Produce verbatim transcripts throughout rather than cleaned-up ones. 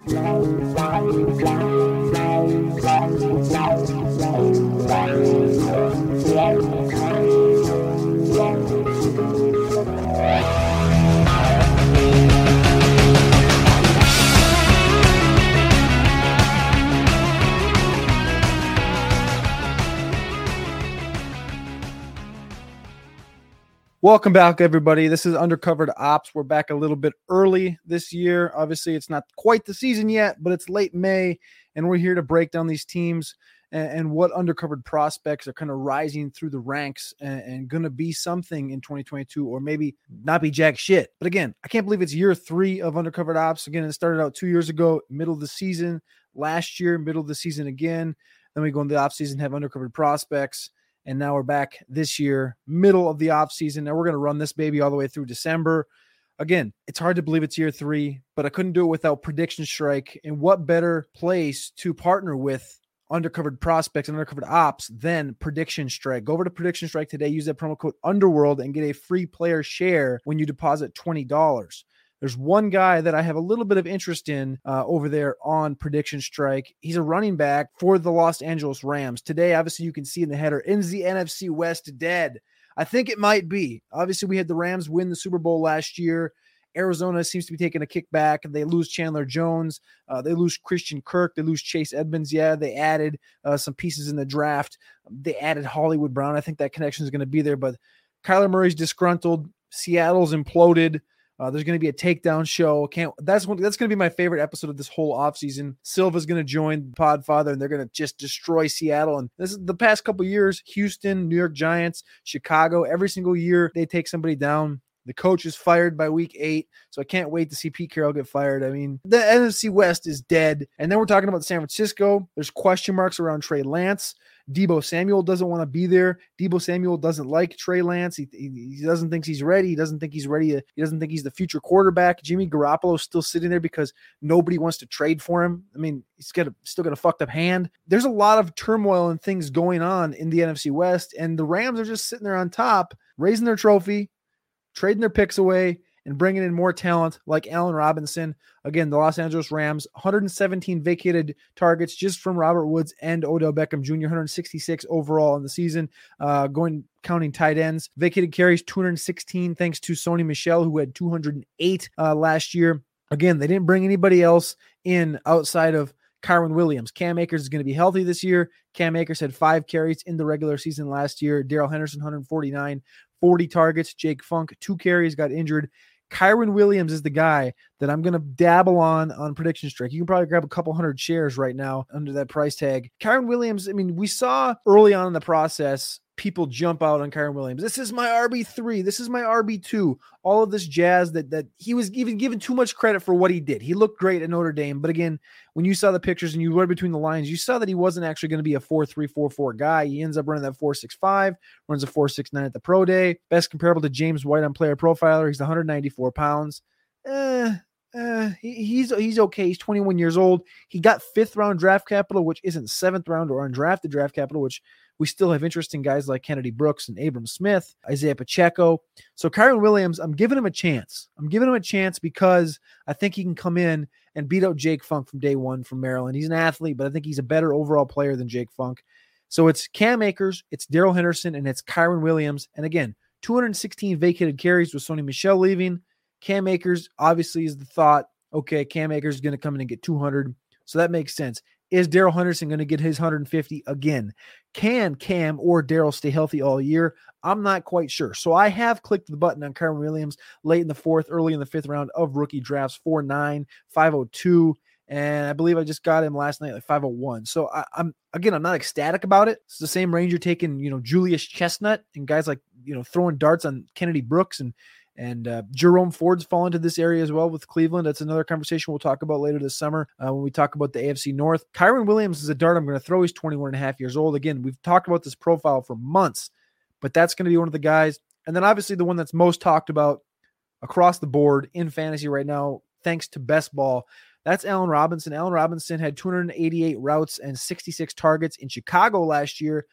Welcome back, everybody. This is Undercovered Ops. We're back a little bit early this year. Obviously, it's not quite the season yet, but it's late May, and we're here to break down these teams and, and what undercovered prospects are kind of rising through the ranks and, and going to be something in twenty twenty-two, or maybe not be jack shit. But again, I can't believe it's year three of Undercovered Ops. Again, it started out two years ago, middle of the season. Last year, middle of the season again. Then we go into the off season, have undercovered prospects. And now we're back this year, middle of the off season. Now we're going to run this baby all the way through December. Again, it's hard to believe it's year three, but I couldn't do it without Prediction Strike. And what better place to partner with undercovered prospects and undercovered ops than Prediction Strike? Go over to Prediction Strike today. Use that promo code Underworld and get a free player share when you deposit twenty dollars. There's one guy that I have a little bit of interest in uh, over there on Prediction Strike. He's a running back for the Los Angeles Rams. Today, obviously, you can see in the header, is the N F C West dead? I think it might be. Obviously, we had the Rams win the Super Bowl last year. Arizona seems to be taking a kick back. They lose Chandler Jones. Uh, they lose Christian Kirk. They lose Chase Edmonds. Yeah, they added uh, some pieces in the draft. They added Hollywood Brown. I think that connection is going to be there. But Kyler Murray's disgruntled. Seattle's imploded. Uh, there's going to be a takedown show. Can't that's one, that's going to be my favorite episode of this whole offseason. Silva's going to join Podfather, and they're going to just destroy Seattle. And this is the past couple years, Houston, New York Giants, Chicago, every single year they take somebody down. The coach is fired by week eight, so I can't wait to see Pete Carroll get fired. I mean, the N F C West is dead. And then we're talking about San Francisco. There's question marks around Trey Lance. Deebo Samuel doesn't want to be there. Deebo Samuel doesn't like Trey Lance. He, he, he doesn't think he's ready. He doesn't think he's ready. To, he doesn't think he's the future quarterback. Jimmy Garoppolo is still sitting there because nobody wants to trade for him. I mean, he's got a, still got a fucked up hand. There's a lot of turmoil and things going on in the N F C West, and the Rams are just sitting there on top, raising their trophy, trading their picks away, and bringing in more talent like Allen Robinson. Again, the Los Angeles Rams, one hundred seventeen vacated targets just from Robert Woods and Odell Beckham Junior, one hundred sixty-six overall in the season, uh, going counting tight ends. Vacated carries, two hundred sixteen, thanks to Sony Michel, who had two hundred eight uh, last year. Again, they didn't bring anybody else in outside of Kyren Williams. Cam Akers is going to be healthy this year. Cam Akers had five carries in the regular season last year. Darrell Henderson, one hundred forty-nine, forty targets. Jake Funk, two carries, got injured. Kyren Williams is the guy that I'm going to dabble on on Prediction Strike. You can probably grab a couple hundred shares right now under that price tag. Kyren Williams, I mean, we saw early on in the process people jump out on Kyren Williams. This is my R B three. This is my R B two. All of this jazz that that he was even given too much credit for what he did. He looked great at Notre Dame. But again, when you saw the pictures and you read between the lines, you saw that he wasn't actually going to be a four three, four four guy. He ends up running that four six five, runs a four six nine at the pro day. Best comparable to James White on Player Profiler. He's one hundred ninety-four pounds. Eh, Uh, he, he's he's okay. He's twenty-one years old. He got fifth round draft capital, which isn't seventh round or undrafted draft capital, which we still have interest in guys like Kennedy Brooks and Abram Smith, Isaiah Pacheco. So Kyren Williams, I'm giving him a chance. I'm giving him a chance because I think he can come in and beat out Jake Funk from day one from Maryland. He's an athlete, but I think he's a better overall player than Jake Funk. So it's Cam Akers, it's Darrell Henderson, and it's Kyren Williams. And again, two hundred sixteen vacated carries with Sony Michel leaving. Cam Akers obviously is the thought, okay, Cam Akers is going to come in and get two hundred. So that makes sense. Is Darrell Henderson going to get his one hundred fifty again? Can Cam or Darrell stay healthy all year? I'm not quite sure. So I have clicked the button on Kyren Williams late in the fourth, early in the fifth round of rookie drafts, four nine, five oh two. And I believe I just got him last night, like five oh one. So I, I'm, again, I'm not ecstatic about it. It's the same range you're taking, you know, Julius Chestnut and guys like, you know, throwing darts on Kennedy Brooks and And uh, Jerome Ford's fall into this area as well with Cleveland. That's another conversation we'll talk about later this summer uh, when we talk about the A F C North. Kyren Williams is a dart I'm going to throw. He's twenty-one and a half years old. Again, we've talked about this profile for months, but that's going to be one of the guys. And then obviously the one that's most talked about across the board in fantasy right now, thanks to Best Ball, that's Allen Robinson. Allen Robinson had two hundred eighty-eight routes and sixty-six targets in Chicago last year.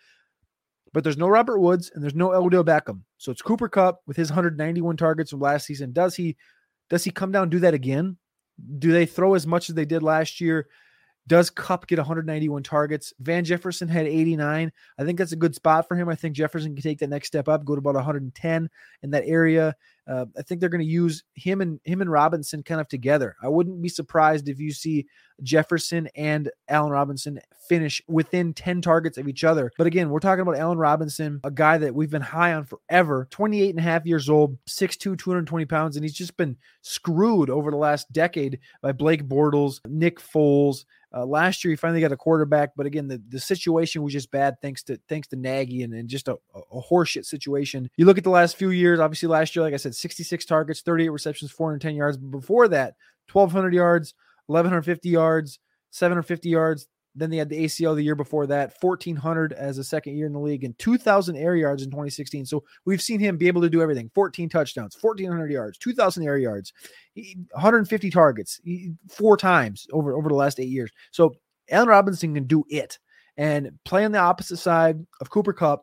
But there's no Robert Woods and there's no Odell Beckham. So it's Cooper Kupp with his one hundred ninety-one targets from last season. Does he does he come down and do that again? Do they throw as much as they did last year? Does Kupp get one hundred ninety-one targets? Van Jefferson had eighty-nine. I think that's a good spot for him. I think Jefferson can take that next step up, go to about one hundred ten in that area. Uh, I think they're going to use him and him and Robinson kind of together. I wouldn't be surprised if you see Jefferson and Allen Robinson finish within ten targets of each other. But again, we're talking about Allen Robinson, a guy that we've been high on forever, twenty-eight and a half years old, six two, two hundred twenty pounds, and he's just been screwed over the last decade by Blake Bortles, Nick Foles. Uh, last year, he finally got a quarterback, but again, the, the situation was just bad thanks to thanks to Nagy and, and just a, a horseshit situation. You look at the last few years, obviously last year, like I said, sixty-six targets, thirty-eight receptions, four hundred ten yards. But before that, twelve hundred yards, eleven fifty yards, seven hundred fifty yards. Then they had the A C L the year before that, fourteen hundred as a second year in the league, and two thousand air yards in twenty sixteen. So we've seen him be able to do everything. fourteen touchdowns, fourteen hundred yards, two thousand air yards, one hundred fifty targets, four times over, over the last eight years. So Allen Robinson can do it. And play on the opposite side of Cooper Kupp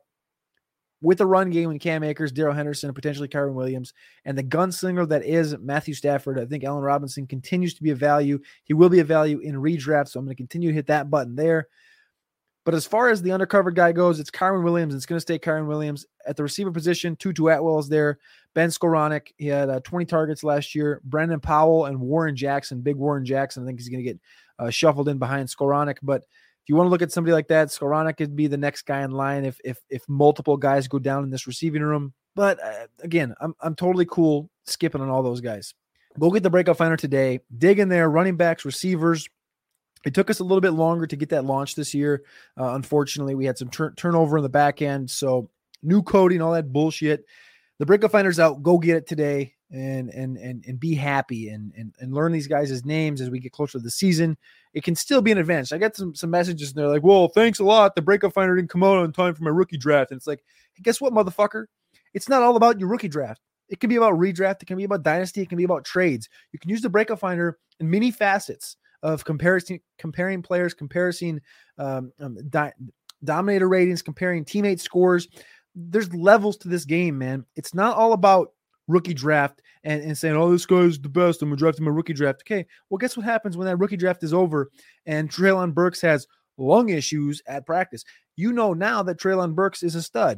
with a run game and Cam Akers, Darrell Henderson, and potentially Kyren Williams, and the gunslinger that is Matthew Stafford. I think Allen Robinson continues to be a value. He will be a value in redraft, so I'm going to continue to hit that button there. But as far as the undercovered guy goes, it's Kyren Williams. It's going to stay Kyren Williams. At the receiver position, Tutu Atwell is there. Ben Skowronek, he had uh, twenty targets last year. Brandon Powell and Warren Jackson, big Warren Jackson. I think he's going to get uh, shuffled in behind Skowronek, but if you want to look at somebody like that, Skowronek could be the next guy in line if if if multiple guys go down in this receiving room. But uh, again, I'm I'm totally cool skipping on all those guys. Go get the breakout finder today. Dig in there, running backs, receivers. It took us a little bit longer to get that launched this year. Uh, unfortunately, we had some tur- turnover in the back end, so new coding, all that bullshit. The breakout finder's out. Go get it today and and and and be happy and and and learn these guys' names as we get closer to the season. It can still be an advantage. I got some some messages and they're like, well, thanks a lot. The breakout finder didn't come out on time for my rookie draft. And it's like, hey, guess what, motherfucker? It's not all about your rookie draft. It can be about redraft. It can be about dynasty. It can be about trades. You can use the breakout finder in many facets of comparison, comparing players, comparing um, um, di- dominator ratings, comparing teammate scores. There's levels to this game, man. It's not all about rookie draft and, and saying, oh, this guy's the best, I'm going to draft him a rookie draft. Okay, well, guess what happens when that rookie draft is over and Treylon Burks has lung issues at practice? You know now that Treylon Burks is a stud.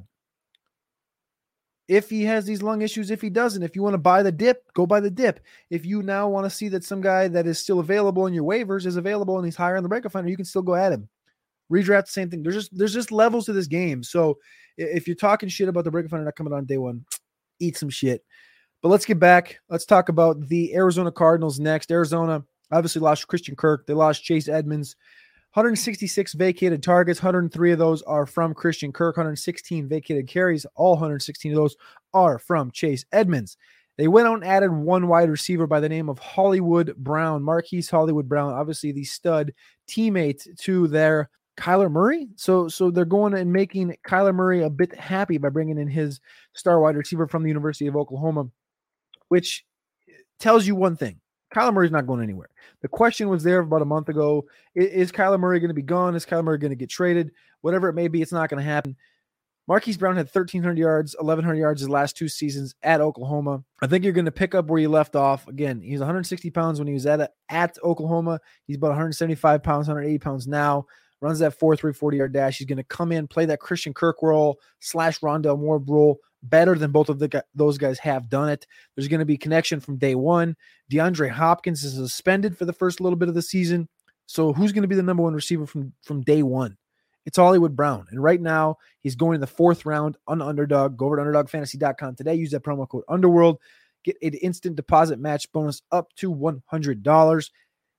If he has these lung issues, if he doesn't, if you want to buy the dip, go buy the dip. If you now want to see that some guy that is still available in your waivers is available and he's higher on the breakout finder, you can still go at him. Redraft, the same thing. There's just there's just levels to this game. So if you're talking shit about the breakout finder not coming on day one, eat some shit. But let's get back. Let's talk about the Arizona Cardinals next. Arizona obviously lost Christian Kirk. They lost Chase Edmonds. one hundred sixty-six vacated targets. one hundred three of those are from Christian Kirk. one hundred sixteen vacated carries. All one hundred sixteen of those are from Chase Edmonds. They went out and added one wide receiver by the name of Hollywood Brown. Marquise Hollywood Brown, obviously the stud teammate to their Kyler Murray. So, so they're going and making Kyler Murray a bit happy by bringing in his star wide receiver from the University of Oklahoma, which tells you one thing. Kyler Murray's not going anywhere. The question was there about a month ago. Is, is Kyler Murray going to be gone? Is Kyler Murray going to get traded? Whatever it may be, it's not going to happen. Marquise Brown had thirteen hundred yards, eleven hundred yards his last two seasons at Oklahoma. I think you're going to pick up where you left off. Again, he was one hundred sixty pounds when he was at, at Oklahoma. He's about one hundred seventy-five pounds, one hundred eighty pounds now. Runs that four three forty-yard dash. He's going to come in, play that Christian Kirk role slash Rondale Moore role better than both of the, those guys have done it. There's going to be connection from day one. DeAndre Hopkins is suspended for the first little bit of the season. So who's going to be the number one receiver from, from day one? It's Hollywood Brown. And right now, he's going in the fourth round on Underdog. Go over to underdog fantasy dot com today. Use that promo code Underworld. Get an instant deposit match bonus up to one hundred dollars.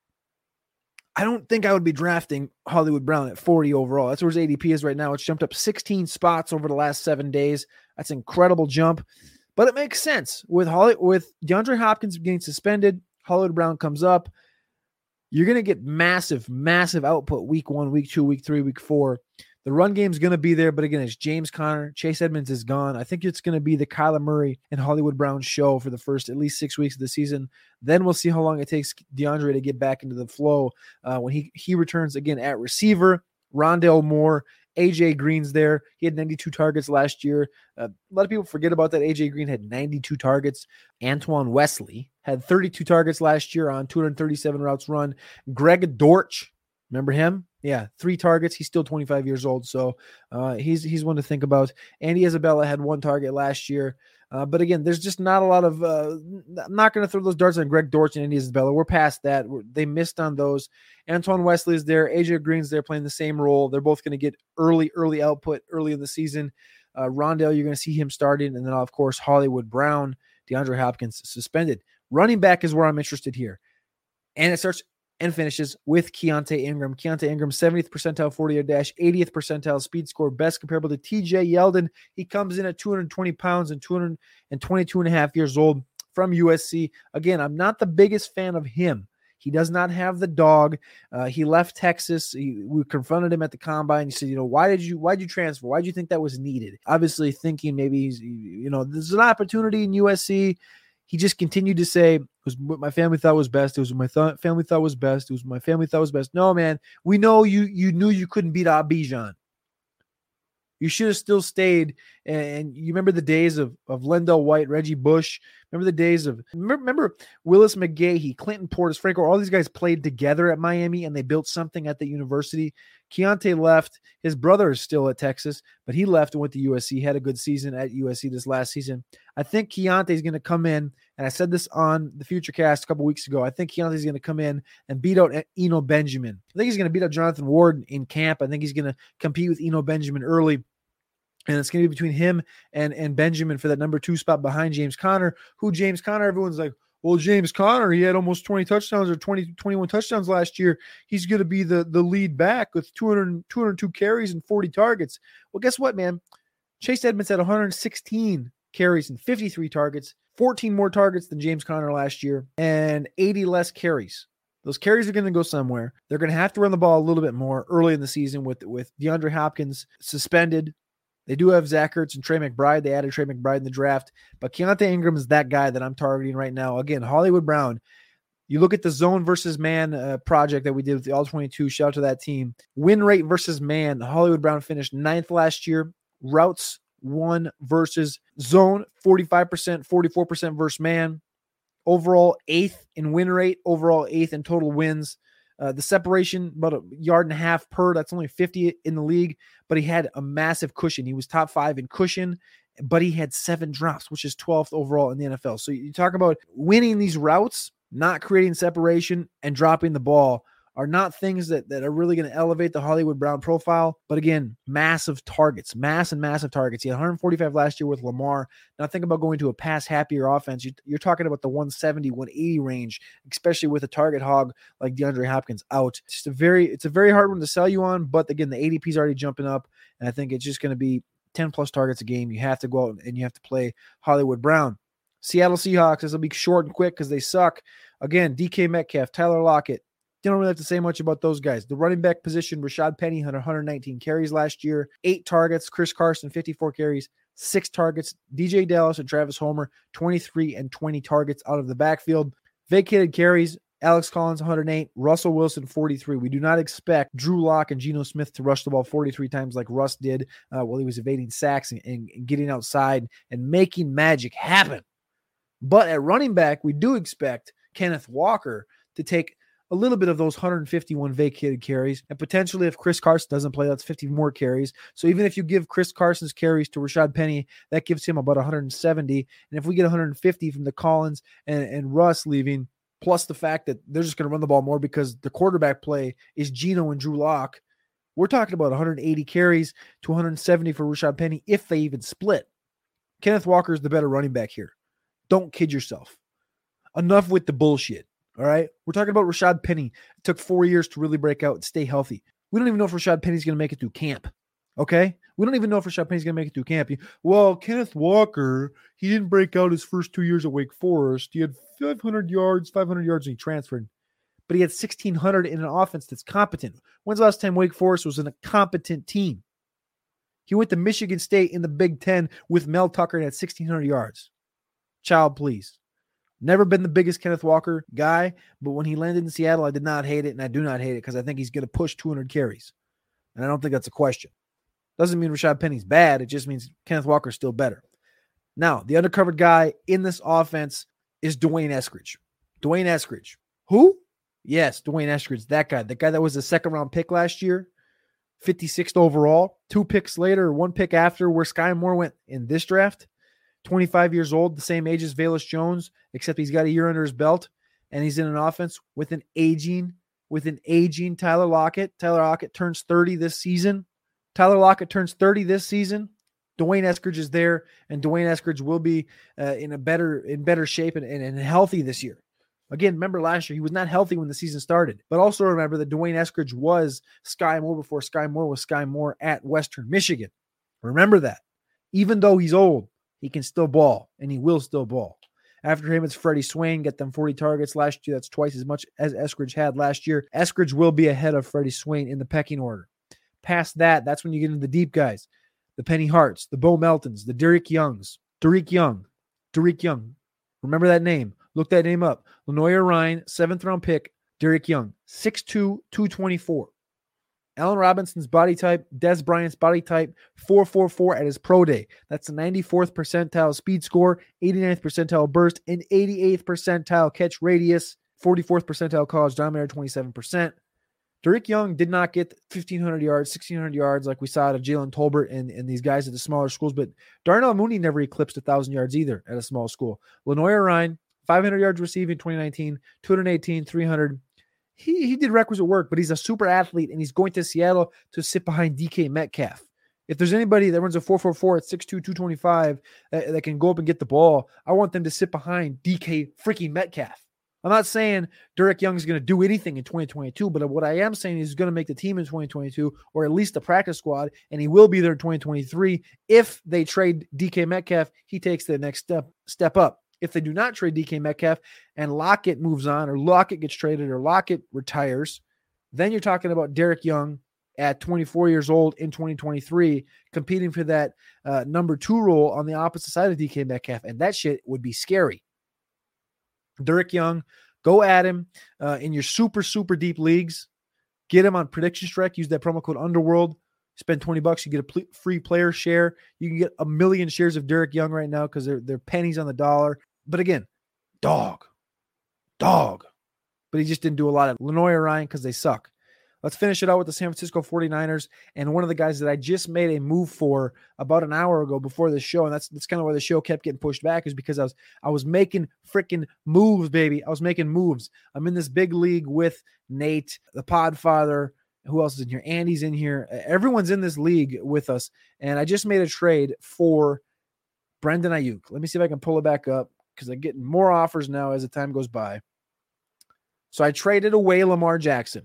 I don't think I would be drafting Hollywood Brown at forty overall. That's where his A D P is right now. It's jumped up sixteen spots over the last seven days. That's an incredible jump. But it makes sense. With Holly, with DeAndre Hopkins getting suspended, Hollywood Brown comes up. You're going to get massive, massive output week one, week two, week three, week four. The run game is going to be there, but again, it's James Conner. Chase Edmonds is gone. I think it's going to be the Kyler Murray and Hollywood Brown show for the first at least six weeks of the season. Then we'll see how long it takes DeAndre to get back into the flow uh, when he, he returns again at receiver. Rondale Moore A J Green's there. He had ninety-two targets last year. Uh, a lot of people forget about that. A J Green had ninety-two targets. Antoine Wesley had thirty-two targets last year on two hundred thirty-seven routes run. Greg Dortch, remember him? Yeah, three targets. He's still twenty-five years old, so uh, he's he's one to think about. Andy Isabella had one target last year. Uh, but again, there's just not a lot of uh, – I'm not going to throw those darts on Greg Dortch and Andy Isabella. We're past that. We're, they missed on those. Antoine Wesley is there. A J Green's there playing the same role. They're both going to get early, early output early in the season. Uh, Rondale, you're going to see him starting. And then, of course, Hollywood Brown, DeAndre Hopkins suspended. Running back is where I'm interested here. And it starts and finishes with Keontae Ingram. Keontae Ingram, seventieth percentile forty-yard dash, eightieth percentile speed score, best comparable to T J Yeldon. He comes in at two hundred twenty pounds and two hundred twenty-two and a half years old from U S C. Again, I'm not the biggest fan of him. He does not have the dog. Uh, he left Texas. He, we confronted him at the combine. He said, you know, why did you, why did you transfer? Why did you think that was needed? Obviously thinking maybe he's, you know, there's an opportunity in U S C. He just continued to say, it was what my family thought was best. It was what my th- family thought was best. It was what my family thought was best. No, man, we know you you knew you couldn't beat Abidjan. You should have still stayed. And you remember the days of, of Lendell White, Reggie Bush. Remember the days of – remember Willis McGahee, Clinton Portis, Franco, all these guys played together at Miami, and they built something at the university. Keontae left. His brother is still at Texas, but he left and went to U S C, had a good season at U S C this last season. I think Keontae is going to come in, and I said this on the Futurecast a couple weeks ago. I think Keontae is going to come in and beat out Eno Benjamin. I think he's going to beat out Jonathan Ward in camp. I think he's going to compete with Eno Benjamin early. And it's going to be between him and, and Benjamin for that number two spot behind James Conner, who James Conner, everyone's like, well, James Conner, he had almost twenty touchdowns or twenty, twenty-one touchdowns last year. He's going to be the, the lead back with two hundred, two hundred two carries and forty targets. Well, guess what, man? Chase Edmonds had one hundred sixteen carries and fifty-three targets, fourteen more targets than James Conner last year, and eighty less carries. Those carries are going to go somewhere. They're going to have to run the ball a little bit more early in the season with, with DeAndre Hopkins suspended. They do have Zach Ertz and Trey McBride. They added Trey McBride in the draft. But Keontae Ingram is that guy that I'm targeting right now. Again, Hollywood Brown. You look at the zone versus man uh, project that we did with the All twenty-two. Shout out to that team. Win rate versus man. Hollywood Brown finished ninth last year. Routes one versus zone, forty-five percent, forty-four percent versus man. Overall, eighth in win rate. Overall, eighth in total wins. Uh, the separation, about a yard and a half per. That's only fifty in the league, but he had a massive cushion. He was top five in cushion, but he had seven drops, which is twelfth overall in the N F L. So you talk about winning these routes, not creating separation, and dropping the ball are not things that, that are really going to elevate the Hollywood Brown profile. But again, massive targets, mass and massive targets. He had one hundred forty-five last year with Lamar. Now think about going to a pass happier offense. You, you're talking about the one seventy, one eighty range, especially with a target hog like DeAndre Hopkins out. It's just a very, it's a very hard one to sell you on. But again, the A D P is already jumping up, and I think it's just going to be ten plus targets a game. You have to go out and you have to play Hollywood Brown. Seattle Seahawks, this will be short and quick because they suck. Again, D K Metcalf, Tyler Lockett. You don't really have to say much about those guys. The running back position, Rashad Penny had one hundred nineteen carries last year, eight targets. Chris Carson, fifty-four carries, six targets. D J Dallas and Travis Homer, twenty-three and twenty targets out of the backfield. Vacated carries, Alex Collins, one hundred eight. Russell Wilson, forty-three. We do not expect Drew Lock and Geno Smith to rush the ball forty-three times like Russ did uh, while he was evading sacks and, and, and getting outside and making magic happen. But at running back, we do expect Kenneth Walker to take a little bit of those one hundred fifty-one vacated carries, and potentially if Chris Carson doesn't play, that's fifty more carries. So even if you give Chris Carson's carries to Rashad Penny, that gives him about one hundred seventy. And if we get one hundred fifty from the Collins and, and Russ leaving, plus the fact that they're just going to run the ball more because the quarterback play is Geno and Drew Lock, we're talking about one hundred eighty carries to one hundred seventy for Rashad Penny if they even split. Kenneth Walker is the better running back here. Don't kid yourself. Enough with the bullshit. All right. We're talking about Rashad Penny. It took four years to really break out and stay healthy. We don't even know if Rashad Penny's going to make it through camp. Okay. We don't even know if Rashad Penny's going to make it through camp. Well, Kenneth Walker, he didn't break out his first two years at Wake Forest. He had five hundred yards, five hundred yards, and he transferred. But he had sixteen hundred in an offense that's competent. When's the last time Wake Forest was in a competent team? He went to Michigan State in the Big Ten with Mel Tucker and had sixteen hundred yards. Child, please. Never been the biggest Kenneth Walker guy, but when he landed in Seattle, I did not hate it, and I do not hate it because I think he's going to push two hundred carries. And I don't think that's a question. Doesn't mean Rashad Penny's bad. It just means Kenneth Walker's still better. Now, the undercovered guy in this offense is Dwayne Eskridge. Dwayne Eskridge. Who? Yes, Dwayne Eskridge, that guy. The guy that was a second-round pick last year, fifty-sixth overall, two picks later, one pick after where Sky Moore went in this draft. twenty-five years old, the same age as Velus Jones, except he's got a year under his belt, and he's in an offense with an aging, with an aging Tyler Lockett. Tyler Lockett turns thirty this season. Tyler Lockett turns thirty this season. Dwayne Eskridge is there, and Dwayne Eskridge will be uh, in a better in better shape and, and, and healthy this year. Again, remember last year, he was not healthy when the season started. But also remember that Dwayne Eskridge was Sky Moore before Sky Moore was Sky Moore at Western Michigan. Remember that. Even though he's old, he can still ball, and he will still ball. After him, it's Freddie Swain, get them forty targets last year. That's twice as much as Eskridge had last year. Eskridge will be ahead of Freddie Swain in the pecking order. Past that, that's when you get into the deep guys. The Penny Harts, the Bo Meltons, the Derek Youngs, Derek Young, Derek Young. Remember that name. Look that name up. Lenoir Ryan, seventh round pick, Derek Young, six two, two twenty-four. Allen Robinson's body type, Des Bryant's body type, four four four at his pro day. That's the ninety-fourth percentile speed score, eighty-ninth percentile burst, and eighty-eighth percentile catch radius, forty-fourth percentile college diameter, twenty-seven percent. Derek Young did not get fifteen hundred yards, sixteen hundred yards like we saw out of Jalen Tolbert and, and these guys at the smaller schools, but Darnell Mooney never eclipsed one thousand yards either at a small school. Lenoir Ryan, five hundred yards receiving in twenty nineteen, two eighteen, three hundred. He, he did requisite work, but he's a super athlete, and he's going to Seattle to sit behind D K Metcalf. If there's anybody that runs a four four four at six two, two twenty-five that, that can go up and get the ball, I want them to sit behind D K freaking Metcalf. I'm not saying Derek Young is going to do anything in twenty twenty-two, but what I am saying is he's going to make the team in twenty twenty-two, or at least the practice squad, and he will be there in twenty twenty-three. If they trade D K Metcalf, he takes the next step step up. If they do not trade D K Metcalf and Lockett moves on, or Lockett gets traded, or Lockett retires, then you're talking about Derek Young at twenty-four years old in twenty twenty-three, competing for that uh, number two role on the opposite side of D K Metcalf, and that shit would be scary. Derek Young, go at him uh, in your super, super deep leagues. Get him on Prediction Strike. Use that promo code Underworld. Spend twenty bucks. You get a pl- free player share. You can get a million shares of Derek Young right now because they're, they're pennies on the dollar. But again, dog. Dog. But he just didn't do a lot of Lenoir Ryan because they suck. Let's finish it out with the San Francisco forty-niners and one of the guys that I just made a move for about an hour ago before the show, and that's that's kind of why the show kept getting pushed back, is because I was I was making freaking moves, baby. I was making moves. I'm in this big league with Nate, the Podfather. Who else is in here? Andy's in here. Everyone's in this league with us, and I just made a trade for Brandon Ayuk. Let me see if I can pull it back up because I'm getting more offers now as the time goes by. So I traded away Lamar Jackson.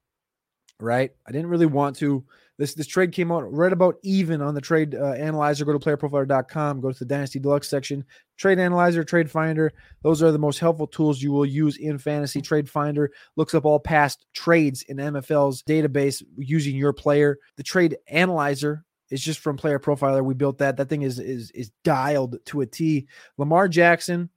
Right? I didn't really want to. This this trade came out right about even on the trade uh, analyzer. Go to player profiler dot com. Go to the Dynasty Deluxe section. Trade analyzer, trade finder. Those are the most helpful tools you will use in fantasy. Trade finder looks up all past trades in M F L's database using your player. The trade analyzer is just from Player Profiler. We built that. That thing is is is dialed to a T. Lamar Jackson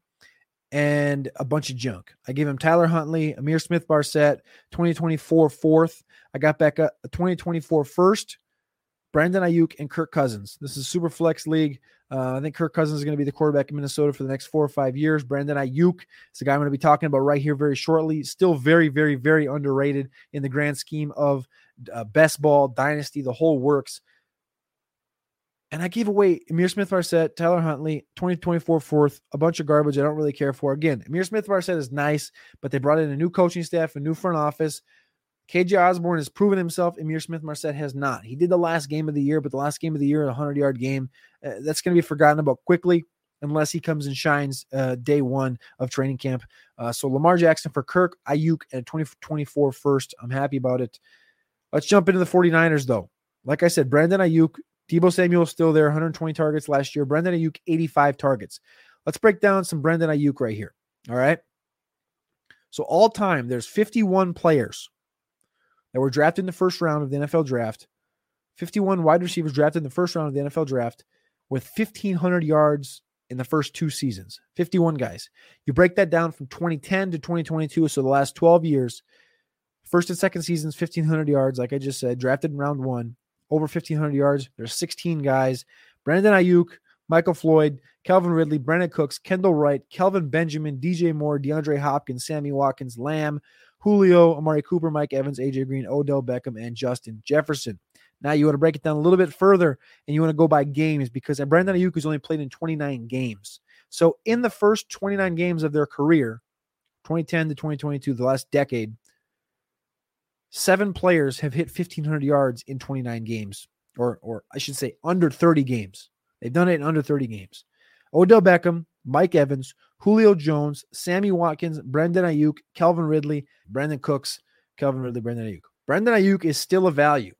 and a bunch of junk. I gave him Tyler Huntley, Amir Smith-Barset, twenty twenty-four fourth. I got back a, a twenty twenty-four first, Brandon Ayuk, and Kirk Cousins. This is super flex league. Uh, I think Kirk Cousins is going to be the quarterback in Minnesota for the next four or five years. Brandon Ayuk is the guy I'm going to be talking about right here very shortly. Still very, very, very underrated in the grand scheme of uh, best ball, dynasty, the whole works. And I gave away Amir Smith-Barset, Tyler Huntley, twenty twenty-four fourth, a bunch of garbage I don't really care for. Again, Amir Smith-Barset is nice, but they brought in a new coaching staff, a new front office. K J Osborne has proven himself. Amir Smith-Barset has not. He did the last game of the year, but the last game of the year, a hundred-yard game, uh, that's going to be forgotten about quickly unless he comes and shines uh, day one of training camp. Uh, so Lamar Jackson for Kirk, Ayuk, and twenty twenty-four first. I'm happy about it. Let's jump into the forty-niners, though. Like I said, Brandon Ayuk, Deebo Samuel still there, one hundred twenty targets last year. Brandon Ayuk, eighty-five targets. Let's break down some Brandon Ayuk right here. All right. So all time, there's fifty-one players that were drafted in the first round of the N F L draft, fifty-one wide receivers drafted in the first round of the N F L draft with fifteen hundred yards in the first two seasons, fifty-one guys. You break that down from twenty ten to twenty twenty-two, so the last twelve years, first and second seasons, fifteen hundred yards, like I just said, drafted in round one. over fifteen hundred yards. There's sixteen guys. Brandon Ayuk, Michael Floyd, Calvin Ridley, Brandon Cooks, Kendall Wright, Kelvin Benjamin, D J Moore, DeAndre Hopkins, Sammy Watkins, Lamb, Julio, Amari Cooper, Mike Evans, A J Green, Odell Beckham, and Justin Jefferson. Now you want to break it down a little bit further, and you want to go by games because Brandon Ayuk has only played in twenty-nine games. So in the first twenty-nine games of their career, twenty ten to twenty twenty-two, the last decade, seven players have hit fifteen hundred yards in twenty-nine games, or, or I should say under thirty games. They've done it in under thirty games. Odell Beckham, Mike Evans, Julio Jones, Sammy Watkins, Brandon Ayuk, Calvin Ridley, Brandon Cooks, Calvin Ridley, Brandon Ayuk. Brandon Ayuk is still a value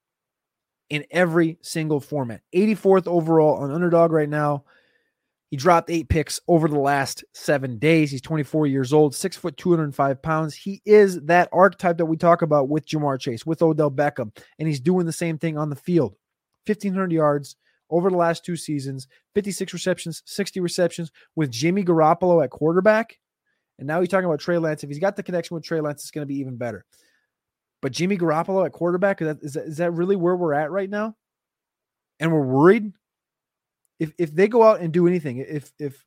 in every single format. eighty-fourth overall on Underdog right now. He dropped eight picks over the last seven days. He's twenty-four years old, six foot, two hundred five pounds. He is that archetype that we talk about with Ja'Marr Chase, with Odell Beckham, and he's doing the same thing on the field. fifteen hundred yards over the last two seasons, fifty-six receptions, sixty receptions with Jimmy Garoppolo at quarterback. And now he's talking about Trey Lance. If he's got the connection with Trey Lance, it's going to be even better. But Jimmy Garoppolo at quarterback, is that, is that, is that really where we're at right now? And we're worried? If if they go out and do anything, if if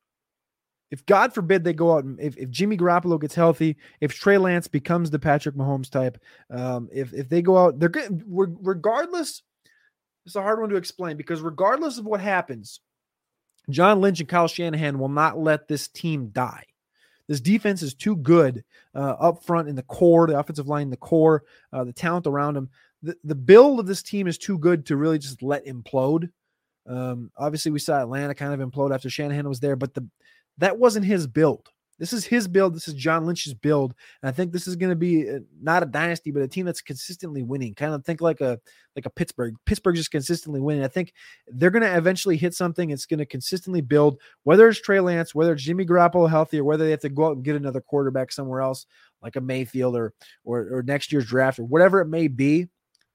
if God forbid they go out and if, if Jimmy Garoppolo gets healthy, if Trey Lance becomes the Patrick Mahomes type, um, if if they go out, they're good regardless. It's a hard one to explain because regardless of what happens, John Lynch and Kyle Shanahan will not let this team die. This defense is too good uh, up front in the core, the offensive line, the core, uh, the talent around them. The, the build of this team is too good to really just let implode. Um, obviously, we saw Atlanta kind of implode after Shanahan was there, but the that wasn't his build. This is his build. This is John Lynch's build. And I think this is going to be a, not a dynasty, but a team that's consistently winning. Kind of think like a like a Pittsburgh. Pittsburgh just consistently winning. I think they're going to eventually hit something. It's going to consistently build, whether it's Trey Lance, whether it's Jimmy Garoppolo healthy, or whether they have to go out and get another quarterback somewhere else, like a Mayfield or or, or next year's draft or whatever it may be.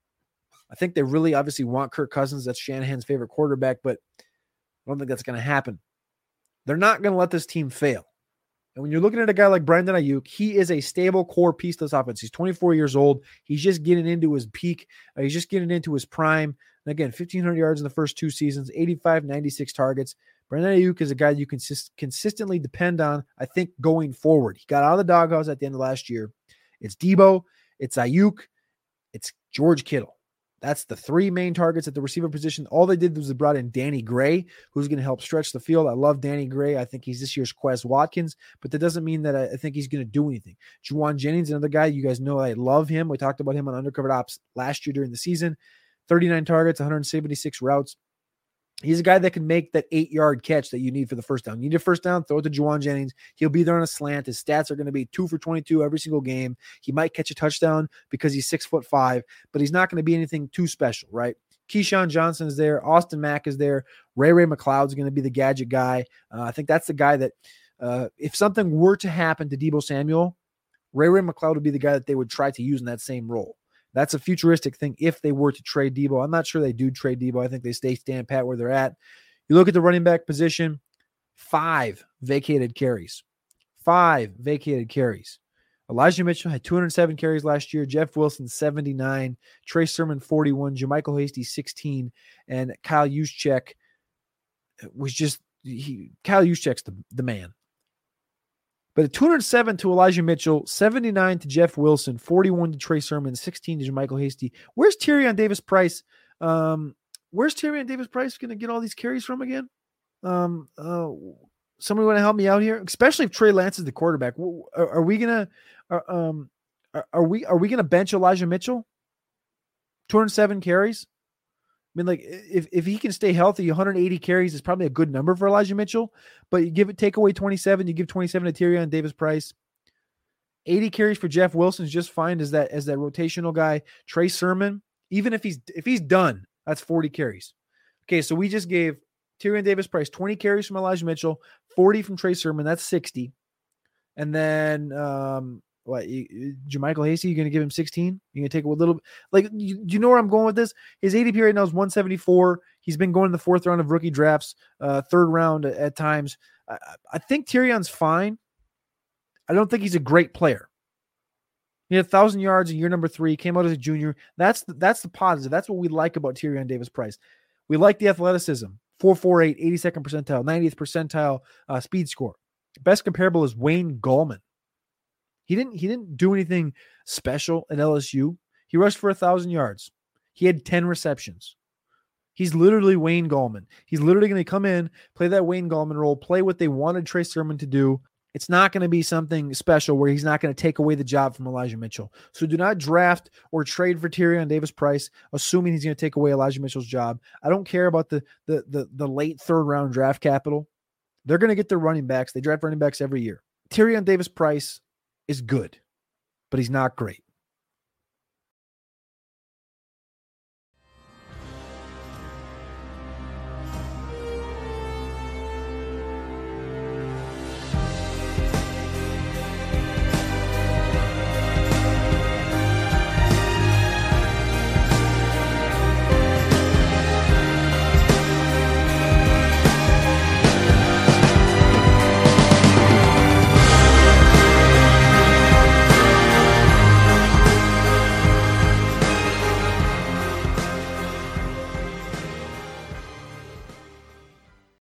I think they really obviously want Kirk Cousins. That's Shanahan's favorite quarterback, but I don't think that's going to happen. They're not going to let this team fail. And when you're looking at a guy like Brandon Ayuk, he is a stable core piece to this offense. He's twenty-four years old. He's just getting into his peak. Uh, he's just getting into his prime. And again, fifteen hundred yards in the first two seasons, eighty-five, ninety-six targets. Brandon Ayuk is a guy you can consist- consistently depend on, I think, going forward. He got out of the doghouse at the end of last year. It's Debo, it's Ayuk, it's George Kittle. That's the three main targets at the receiver position. All they did was they brought in Danny Gray, who's going to help stretch the field. I love Danny Gray. I think he's this year's Quez Watkins, but that doesn't mean that I, I think he's going to do anything. Juwan Jennings, another guy, you guys know I love him. We talked about him on Undercovered Ops last year during the season. thirty-nine targets, one hundred seventy-six routes. He's a guy that can make that eight-yard catch that you need for the first down. You need a first down, throw it to Juwan Jennings. He'll be there on a slant. His stats are going to be two for twenty-two every single game. He might catch a touchdown because he's six foot five, but he's not going to be anything too special, right? Keyshawn Johnson is there. Austin Mack is there. Ray Ray McLeod's going to be the gadget guy. Uh, I think that's the guy that uh, if something were to happen to Deebo Samuel, Ray Ray McLeod would be the guy that they would try to use in that same role. That's a futuristic thing if they were to trade Deebo. I'm not sure they do trade Deebo. I think they stay stand pat where they're at. You look at the running back position, five vacated carries. Five vacated carries. Elijah Mitchell had two hundred seven carries last year. Jeff Wilson, seventy-nine. Trey Sermon, forty-one. JaMychal Hasty, sixteen. And Kyle Juszczyk was just he, – Kyle Juszczyk's the, the man. But two hundred seven to Elijah Mitchell, seventy-nine to Jeff Wilson, forty-one to Trey Sermon, sixteen to JaMychal Hasty. Where's Tyrion Davis-Price? Um, where's Tyrion Davis-Price going to get all these carries from again? Um, uh, somebody want to help me out here, especially if Trey Lance is the quarterback. Are, are we gonna, are, um, are, are we are we gonna bench Elijah Mitchell? two hundred seven carries. I mean, like if, if he can stay healthy, one hundred eighty carries is probably a good number for Elijah Mitchell. But you give it, take away twenty-seven, you give twenty-seven to Tyrion Davis-Price. eighty carries for Jeff Wilson is just fine as that as that rotational guy. Trey Sermon, even if he's if he's done, that's forty carries. Okay, so we just gave Tyrion Davis-Price twenty carries from Elijah Mitchell, forty from Trey Sermon. That's sixty. And then um, what? You, JaMychal Hasty, you're going to give him sixteen? You're going to take a little bit. Like, you, do you know where I'm going with this? His A D P right now is one seventy-four. He's been going in the fourth round of rookie drafts, uh, third round at, at times. I, I think Tyrion's fine. I don't think he's a great player. He had one thousand yards in year number three, came out as a junior. That's the, that's the positive. That's what we like about Tyrion Davis-Price. We like the athleticism. four forty-eight, eighty-second percentile, ninetieth percentile uh, speed score. Best comparable is Wayne Gallman. He didn't he didn't do anything special at L S U. He rushed for one thousand yards. He had ten receptions. He's literally Wayne Gallman. He's literally going to come in, play that Wayne Gallman role, play what they wanted Trey Sermon to do. It's not going to be something special where he's not going to take away the job from Elijah Mitchell. So do not draft or trade for Tyrion Davis-Price, assuming he's going to take away Elijah Mitchell's job. I don't care about the, the, the, the late third round draft capital. They're going to get their running backs. They draft running backs every year. Tyrion Davis-Price is good, but he's not great.